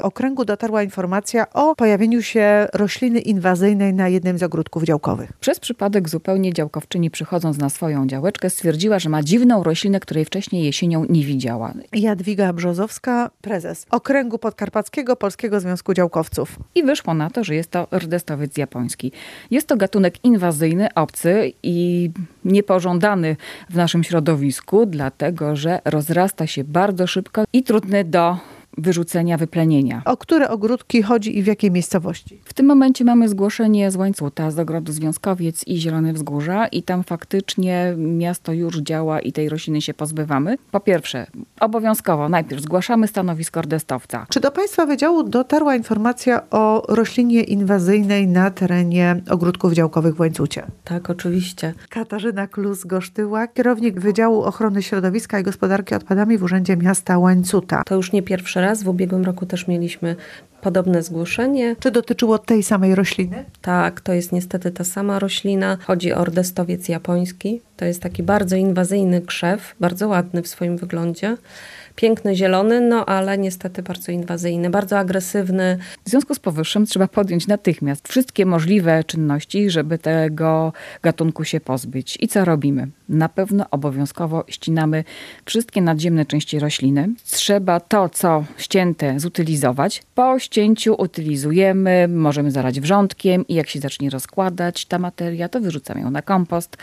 okręgu dotarła informacja o pojawieniu się rośliny inwazyjnej na jednym z ogródków działkowych. Przez przypadek zupełnie działkowczyni, przychodząc na swoją działeczkę, stwierdziła, że ma dziwną roślinę, której wcześniej jesienią nie widziała. Jadwiga Brzozowska, prezes Okręgu Podkarpackiego Polskiego Związku Działkowców. I wyszło na to, że jest to rdestowiec japoński. Jest to gatunek inwazyjny, obcy i niepożądany w naszym środowisku, dlatego że rozrasta się bardzo szybko i trudny do wyrzucenia, wyplenienia. O które ogródki chodzi i w jakiej miejscowości? W tym momencie mamy zgłoszenie z Łańcuta, z ogrodu Związkowiec i Zielone Wzgórza i tam faktycznie miasto już działa i tej rośliny się pozbywamy. Po pierwsze, obowiązkowo najpierw zgłaszamy stanowisko rdestowca. Czy do Państwa Wydziału dotarła informacja o roślinie inwazyjnej na terenie ogródków działkowych w Łańcucie? Tak, oczywiście. Katarzyna Klus-Gosztyła, kierownik Wydziału Ochrony Środowiska i Gospodarki Odpadami w Urzędzie Miasta Łańcuta. To już nie pierwszy raz. W ubiegłym roku też mieliśmy podobne zgłoszenie. Czy dotyczyło tej samej rośliny? Tak, to jest niestety ta sama roślina. Chodzi o rdestowiec japoński. To jest taki bardzo inwazyjny krzew, bardzo ładny w swoim wyglądzie. Piękny, zielony, no ale niestety bardzo inwazyjny, bardzo agresywny. W związku z powyższym trzeba podjąć natychmiast wszystkie możliwe czynności, żeby tego gatunku się pozbyć. I co robimy? Na pewno obowiązkowo ścinamy wszystkie nadziemne części rośliny. Trzeba to, co ścięte, zutylizować. Po ścięciu utylizujemy, możemy zalać wrzątkiem i jak się zacznie rozkładać ta materia, to wyrzucamy ją na kompost.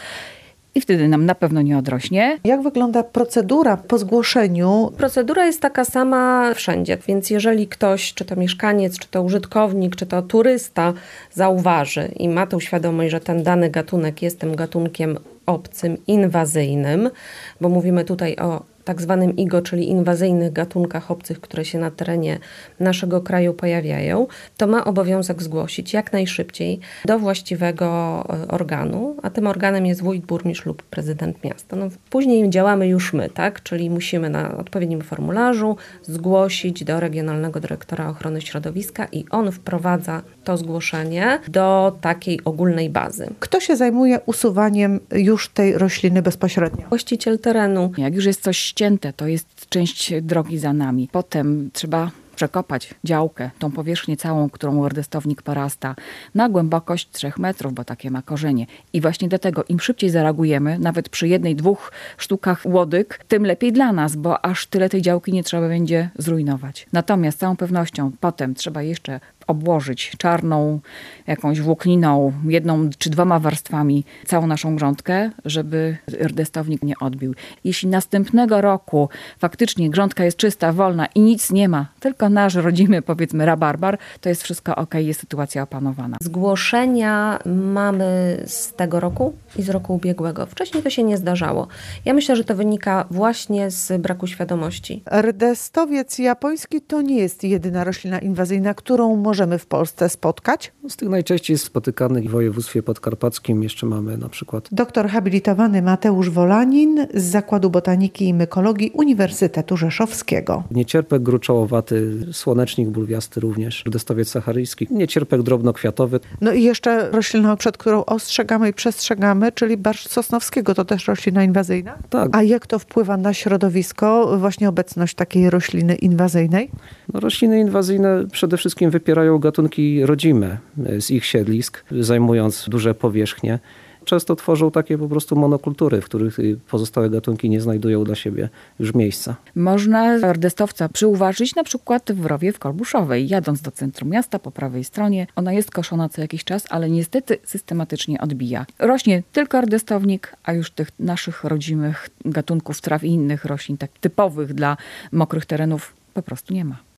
I wtedy nam na pewno nie odrośnie. Jak wygląda procedura po zgłoszeniu? Procedura jest taka sama wszędzie, więc jeżeli ktoś, czy to mieszkaniec, czy to użytkownik, czy to turysta zauważy i ma tą świadomość, że ten dany gatunek jest tym gatunkiem obcym, inwazyjnym, bo mówimy tutaj o tak zwanym IGO, czyli inwazyjnych gatunkach obcych, które się na terenie naszego kraju pojawiają, to ma obowiązek zgłosić jak najszybciej do właściwego organu, a tym organem jest wójt, burmistrz lub prezydent miasta. No, później działamy już my, tak? Czyli musimy na odpowiednim formularzu zgłosić do Regionalnego Dyrektora Ochrony Środowiska i on wprowadza to zgłoszenie do takiej ogólnej bazy. Kto się zajmuje usuwaniem już tej rośliny bezpośrednio? Właściciel terenu. Jak już jest coś ścięte, to jest część drogi za nami. Potem trzeba przekopać działkę, tą powierzchnię całą, którą rdestownik porasta, na głębokość 3 metrów, bo takie ma korzenie. I właśnie dlatego im szybciej zareagujemy, nawet przy 1-2 sztukach łodyg, tym lepiej dla nas, bo aż tyle tej działki nie trzeba będzie zrujnować. Natomiast z całą pewnością potem trzeba jeszcze obłożyć czarną jakąś włókniną, 1 czy 2 warstwami całą naszą grządkę, żeby rdestownik nie odbił. Jeśli następnego roku faktycznie grządka jest czysta, wolna i nic nie ma, tylko nasz rodzimy, powiedzmy, rabarbar, to jest wszystko okej, jest sytuacja opanowana. Zgłoszenia mamy z tego roku i z roku ubiegłego. Wcześniej to się nie zdarzało. Ja myślę, że to wynika właśnie z braku świadomości. Rdestowiec japoński to nie jest jedyna roślina inwazyjna, którą możemy w Polsce spotkać. Z tych najczęściej spotykanych w województwie podkarpackim jeszcze mamy na przykład Doktor habilitowany Mateusz Wolanin z Zakładu Botaniki i Mykologii Uniwersytetu Rzeszowskiego. niecierpek gruczołowaty, słonecznik bulwiasty również, rdestowiec saharyjski, niecierpek drobnokwiatowy. No i jeszcze roślina, przed którą ostrzegamy i przestrzegamy, czyli barszcz sosnowskiego, to też roślina inwazyjna? Tak. A jak to wpływa na środowisko, właśnie obecność takiej rośliny inwazyjnej? No, rośliny inwazyjne przede wszystkim wypierają gatunki rodzime z ich siedlisk, zajmując duże powierzchnie. Często tworzą takie po prostu monokultury, w których pozostałe gatunki nie znajdują dla siebie już miejsca. Można rdestowca przyuważyć na przykład w Rowie w Kolbuszowej. Jadąc do centrum miasta po prawej stronie, ona jest koszona co jakiś czas, ale niestety systematycznie odbija. Rośnie tylko rdestownik, a już tych naszych rodzimych gatunków traw i innych roślin, tak typowych dla mokrych terenów, po prostu nie ma.